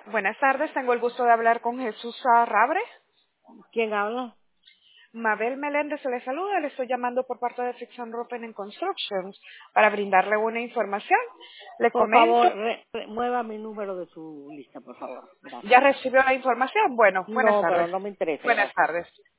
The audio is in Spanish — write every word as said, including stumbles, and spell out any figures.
Buenas tardes, tengo el gusto de hablar con Jesús Rabre. ¿Quién habla? Mabel Meléndez se le saluda, le estoy llamando por parte de Fixon Roofing and Constructions para brindarle una información. Le Por favor, comento, re- re- mueva mi número de su lista, por favor. ¿ya Gracias. recibió la información? Bueno, buenas No, pero tardes. no me interesa, Buenas gracias. tardes.